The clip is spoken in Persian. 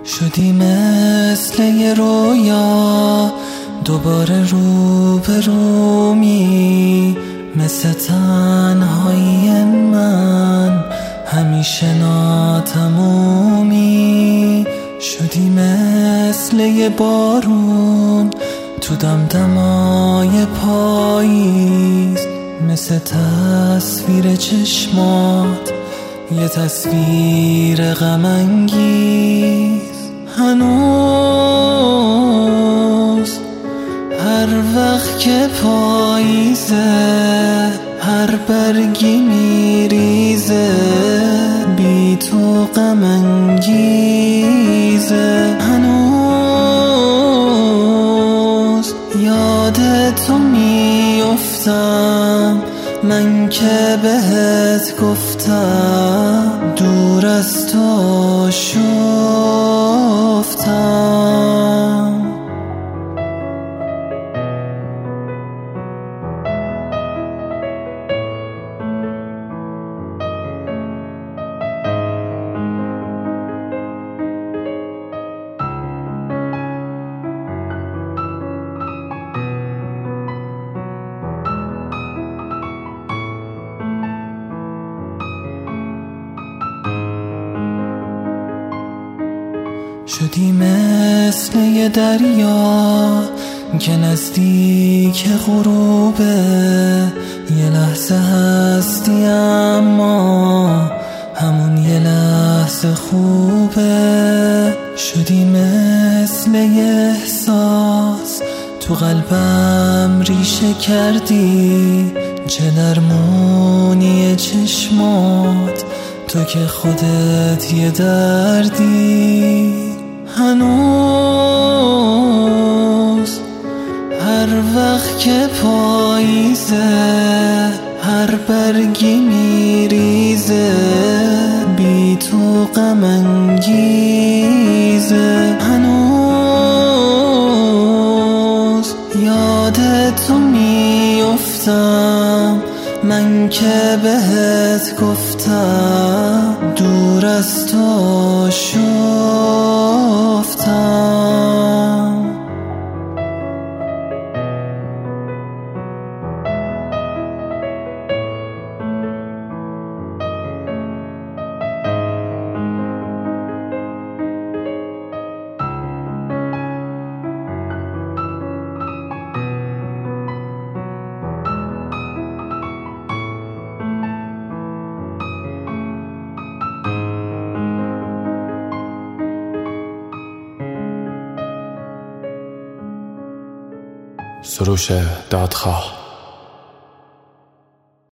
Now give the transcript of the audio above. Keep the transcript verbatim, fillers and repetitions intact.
شدی مثل یه رویا دوباره رو به رومی، مثل تنهایی من همیشه ناتمومی. شدی مثل یه بارون تو دمدمای پاییز، مثل تصویر چشمات یه تصویر غم انگیز. هنوز هر وقت که پاییزه، هر برگی میریزه، بی تو غم انگیزه. هنوز یاد تو میافتم، من که بهت گفتم دور از تو شفتم. شدی مثل یه دریا که نزدیک غروبه، یه لحظه هستی اما همون یه لحظه خوبه. شدی مثل یه احساس تو قلبم ریشه کردی، چه نرمونی چشمات تو که خودت یه دردی. هنوز هر وقت که پاییزه، هر برگی میریزه، بی تو غم انگیزه. هنوز یاد تو میافتم، من که بهت گفتم دور از تو شفتم. سروش دادخواه.